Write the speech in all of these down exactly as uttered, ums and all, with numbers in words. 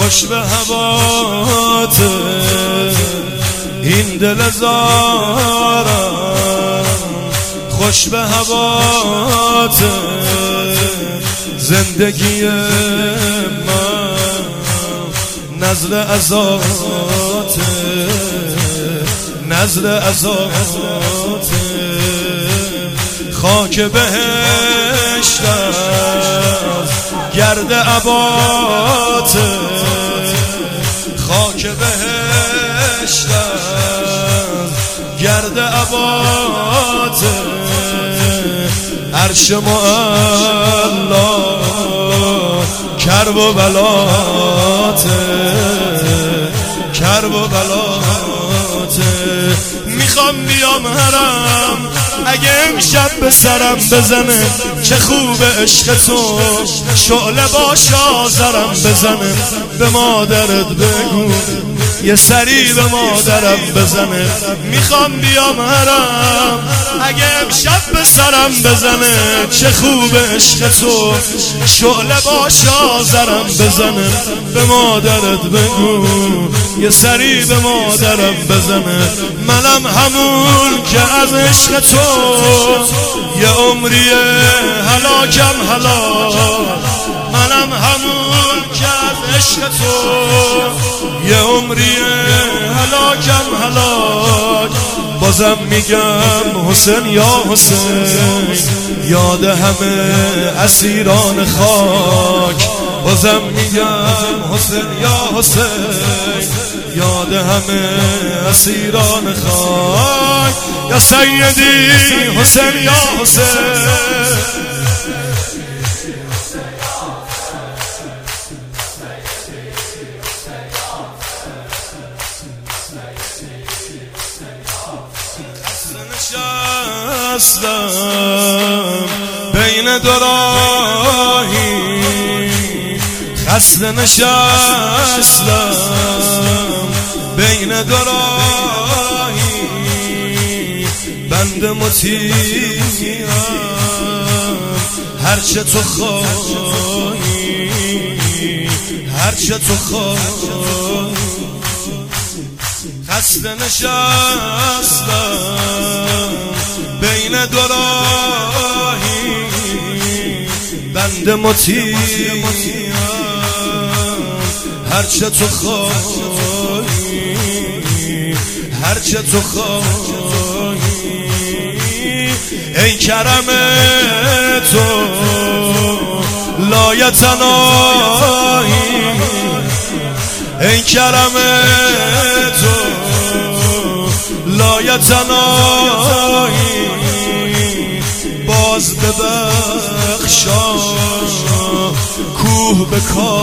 خوش به هوات این دل زارم، خوش به هوات زندگی من، نزل ازات نزل ازات خاک بهشت گرد عبات، خاک بهشت گرد عبات عرش معلا کرب و بلات، کرب و بلات. میخوام بیام حرم اگه امشب به سرم بزنه، چه خوب عشق تو شعله باش آذرم بزنه. به مادرت بگو یه سری به مادرم بزنه. میخوام بیام حرم اگه امشب به سرم بزنه، چه خوب عشق تو شعله باش آذرم بزنه. به مادرت بگو یه سری به مادرم بزنه. منم همون که از عشق تو یه عمری هلاکم هلاک، منم همون که از عشق تو یه عمری هلاکم هلاک. بازم میگم حسین یا حسین، یاد همه اسیران خاک. بازم میگم حسین یا حسین، یاد همه اسیران خاک. یا سیدی حسین یا حسین، نشستم بین دو راهی، خسته نشستم بین دو راهی. بند مطیعم هرچه تو خواهی، هرچه تو خواهی. خسته نشستم بین دو راهی، بند مطیعم هرچه تو خواهی، هرچه تو خواهی. ای کرم تو لایتناهی، ای کرم تو لایتناهی. باز ببخشا کوه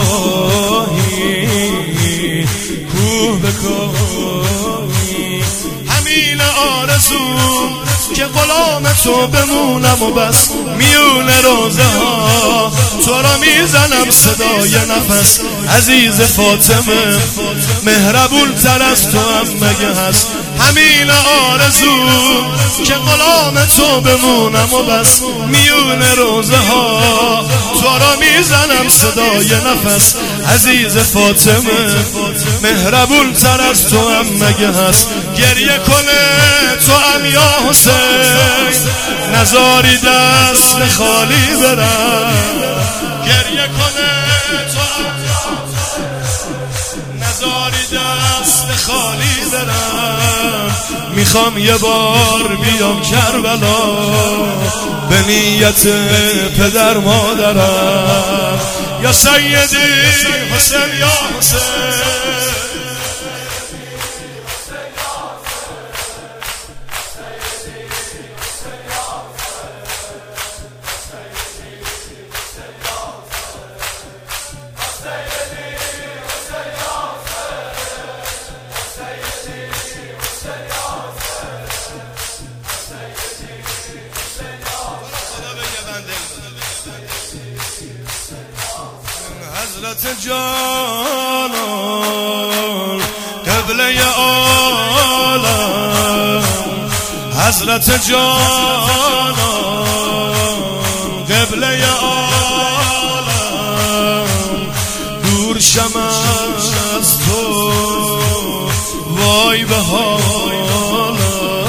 بکاهی، کوه بکاهی. همین آرزوم که غلام تو بمونم و بس، میون روزه ها تو را میزنم صدای نفس. عزیز فاطمه مهربون تر از تو هم مگه هست؟ همین آرزوم که غلام تو بمونم و بس، میون روزه ها تو را میزنم صدای نفس. عزیز فاطمه مهربون تر از تو هم مگه هست؟ گریه کنه تو هم یا حسین، نزاری دست خالی برم. گریه کنه تو هم یا حسین، نزاری دست خالی برم. میخوام یه بار بیام کربلا به نیت پدر مادرم. یا سیدی حسین یا حسین، حضرت جانان قبله عالم، حضرت جانان قبله عالم. دور شم حالم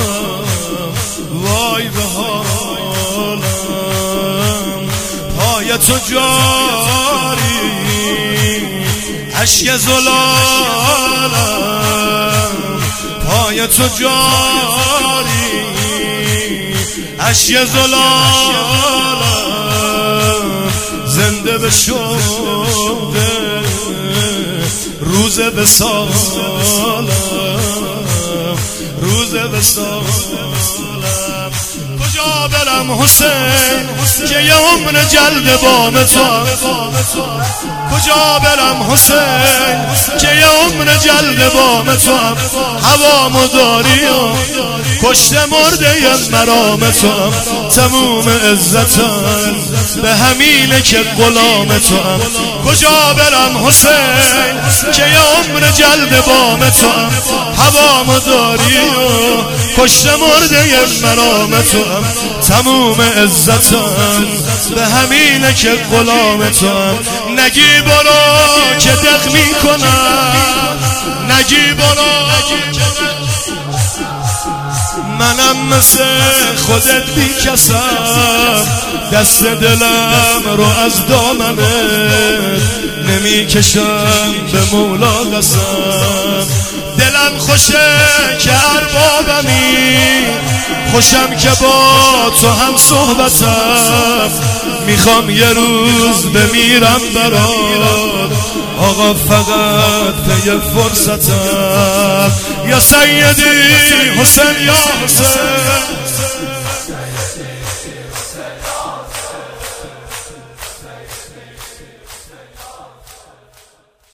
وای به حالم پای تو جاری اشک زلالم پای تو جاری اشک زلالم زنده به شده روز وصالم روز وصالم کجا برم حسین که یه عمر جلد بام تو کجا برم حسین که یه عمر جلد بام تو هوامو داری و کشته مرده مرام تو تموم عزتم به همینه که غلام تو کجا برم حسین که یه عمر جلد بام تو هوامو داری و کشته مرده مرام تو تموم عزتم به همینه که غلام تو نگی برو که دق میکنم نگی برو منم مثل خودت بی کسم دست دلم رو از دامنت نمی کشم به مولا قسم دلم خوشه که اربابمی خوشم که با تو هم صحبتم میخوام یه روز بمیرم برات آقا فقط پی فرصتم یا سیدی حسین یا حسین